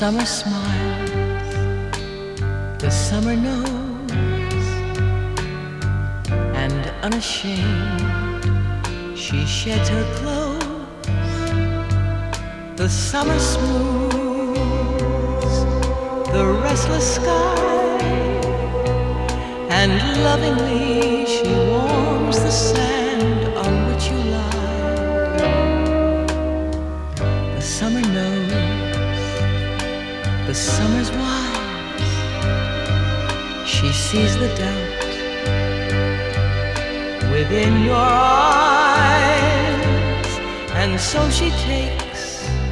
summer smiles, the summer knows, and unashamed she sheds her clothes. The summer smooths the restless sky, and lovingly she warms the sand on which you lie. The summer knows, the summer's wise, she sees the doubt within your eyes, and so she takes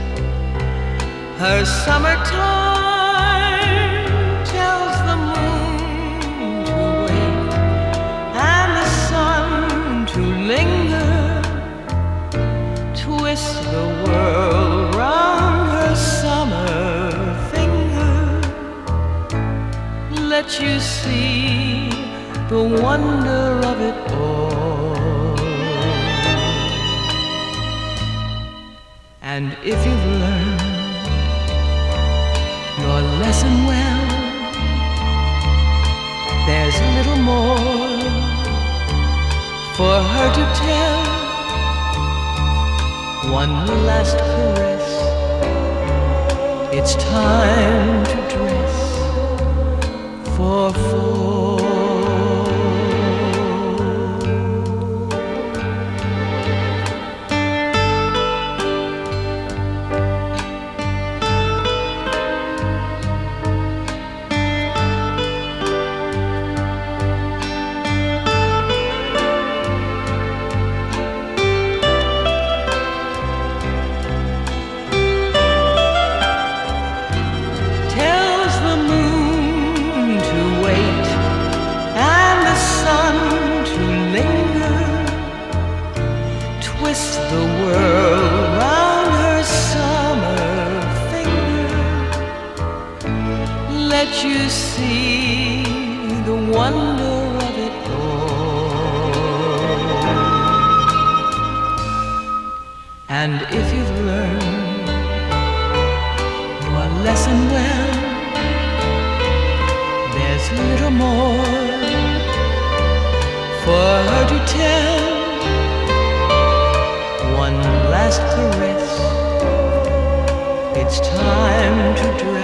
her summertime, tells the moon to wait and the sun to linger, twist the world round her summer finger, let you see the wonder of it all. And if you've learned your lesson well, there's little more for her to tell. One last caress, it's time to dress for fall. Twist the world round her summer finger, let you see the wonder of it all. And if you've learned your lesson well, there's little more for her to tell. One last caress, it's time to dress